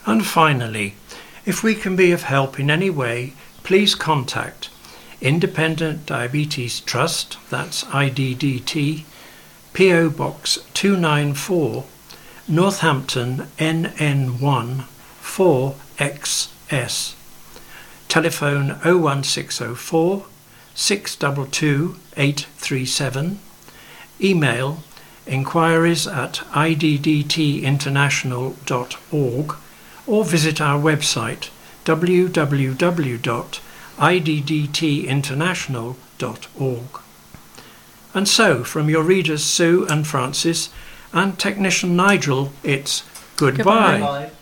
And finally, if we can be of help in any way, please contact Independent Diabetes Trust, that's IDDT, PO Box 294, Northampton NN1 4XS. Telephone 01604 622 837. Email inquiries@iddtinternational.org or visit our website www.iddtinternational.org. And so, from your readers Sue and Francis and technician Nigel, it's goodbye. Goodbye.